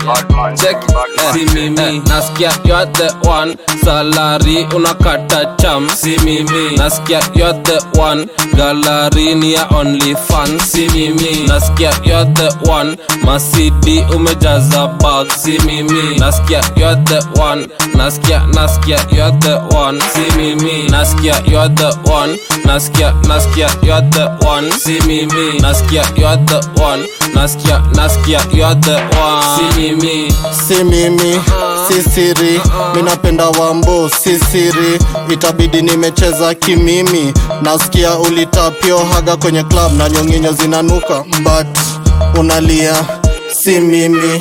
check si mimi nasikia you're the one salary unakata cham si mimi nasikia you're the one gallery ni ya only fans si mimi nasikia you're the one masidi umejaza bag si mimi nasikia you're the one nasikia you're the one si mimi nasikia you're the one nasikia you're the one si mimi nasikia you're the one nasikia you're the one si mimi si siri minapenda wambo si siri itabidi nimecheza kimimi nasikia ulitapio haga kwenye club na nyonginyo zinanuka but unalia si mimi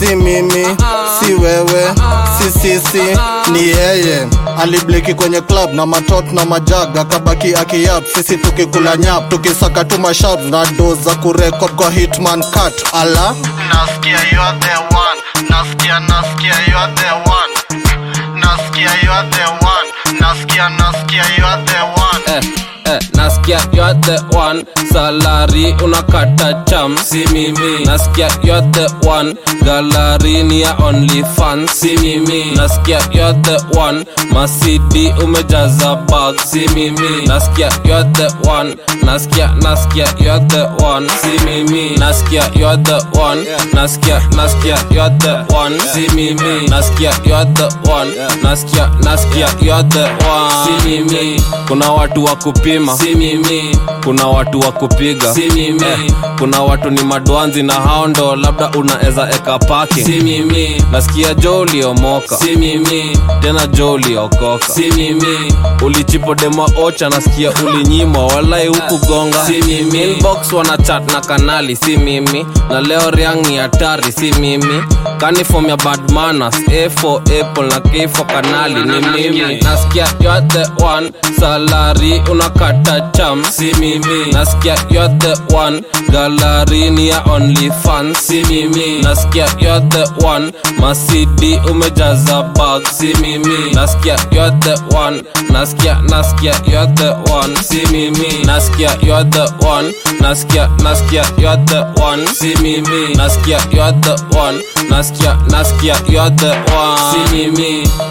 si wewe si sisi ni yeye alibleki kwenye club na matot na majaga kabaki akiyap sisi tukikula nyap tukisaka tu masharp na doza kurekod kwa hitman cut ala nasikia you're the one nasikia you're the one nasikia you're the one nasikia you're the one nasikia you're the one salary unakata cham si mimi nasikia you're the one gallery ni ya only fans si mimi nasikia you're the one masidi umejaza bag si mimi nasikia you're the one nasikia you're the one si mimi nasikia you're the one nasikia you're the one si mimi nasikia you're the one nasikia you're the one si mimi kuna watu wa kupima si mimi kuna watu wa kupiga si mimi kuna watu ni madwanzi na hao ndo labda unaeza eka paki si mimi nasikia jo uliomoka si mimi tena jo uliokoka si mimi ulichipo demo ocha nasikia ulinyimwa walai huku gonga si mimi inbox wana chat na kanali si mimi na leo riang ni hatari si mimi kaniform ya bad manners A for apple na K for kanali ni mimi nasikia you're the one salary unakata cham si mimi nasikia you're the one gallery ni ya only fans si mimi nasikia you're the one masidi umejaza bag si mimi nasikia you're the one nasikia you're the one si mimi nasikia you're the one nasikia you're the one si mimi nasikia you're the one nasikia you're the one si mimi